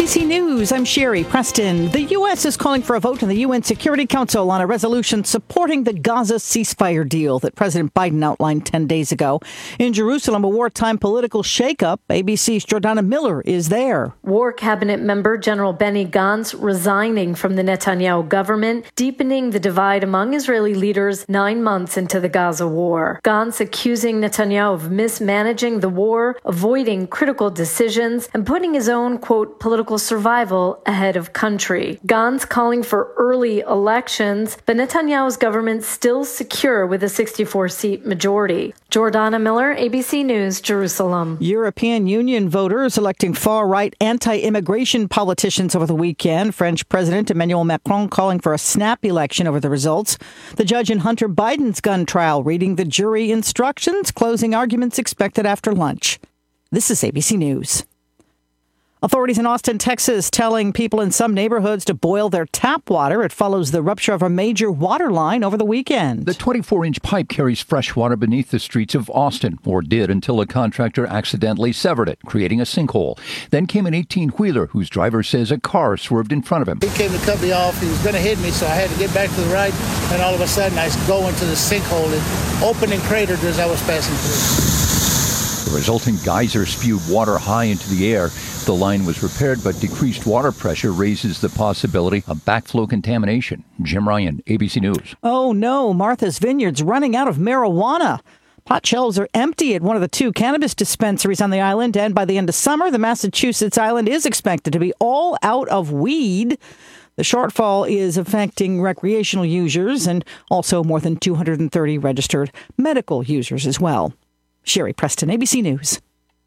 ABC News, I'm Sherry Preston. The U.S. is calling for a vote in the UN Security Council on a resolution supporting the Gaza ceasefire deal that President Biden outlined 10 days ago. In Jerusalem, a wartime political shakeup. ABC's Jordana Miller is there. War Cabinet member General Benny Gantz resigning from the Netanyahu government, deepening the divide among Israeli leaders 9 months into the Gaza war. Gantz accusing Netanyahu of mismanaging the war, avoiding critical decisions, and putting his own, quote, political survival ahead of country. Gantz calling for early elections, but Netanyahu's government still secure with a 64-seat majority. Jordana Miller, ABC News, Jerusalem. European Union voters electing far-right anti-immigration politicians over the weekend. French President Emmanuel Macron calling for a snap election over the results. The judge in Hunter Biden's gun trial reading the jury instructions. Closing arguments expected after lunch. This is ABC News. Authorities in Austin, Texas, telling people in some neighborhoods to boil their tap water. It follows the rupture of a major water line over the weekend. The 24-inch pipe carries fresh water beneath the streets of Austin, or did until a contractor accidentally severed it, creating a sinkhole. Then came an 18-wheeler whose driver says a car swerved in front of him. He came to cut me off. He was going to hit me, so I had to get back to the right. And all of a sudden, I go into the sinkhole and opened and cratered as I was passing through. The resulting geyser spewed water high into the air. The line was repaired, but decreased water pressure raises the possibility of backflow contamination. Jim Ryan, ABC News. Oh no, Martha's Vineyard's running out of marijuana. Pot shelves are empty at one of the 2 cannabis dispensaries on the island, and by the end of summer, the Massachusetts island is expected to be all out of weed. The shortfall is affecting recreational users and also more than 230 registered medical users as well. Sherry Preston, ABC News.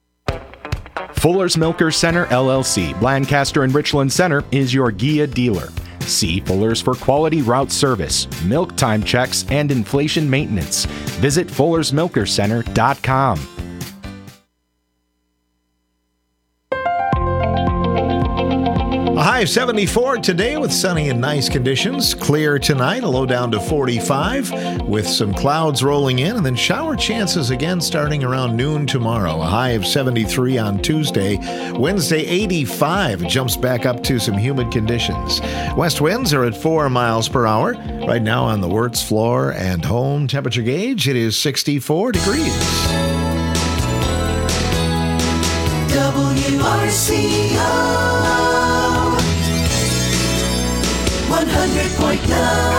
Fuller's Milker Center, LLC, Lancaster and Richland Center is your Gia dealer. See Fuller's for quality route service, milk time checks, and inflation maintenance. Visit fullersmilkercenter.com. A high of 74 today with sunny and nice conditions. Clear tonight, a low down to 45 with some clouds rolling in, and then shower chances again starting around noon tomorrow. A high of 73 on Tuesday. Wednesday, 85. It jumps back up to some humid conditions. West winds are at 4 miles per hour. Right now on the Wirtz floor and home temperature gauge, it is 64 degrees. WRCO 100.9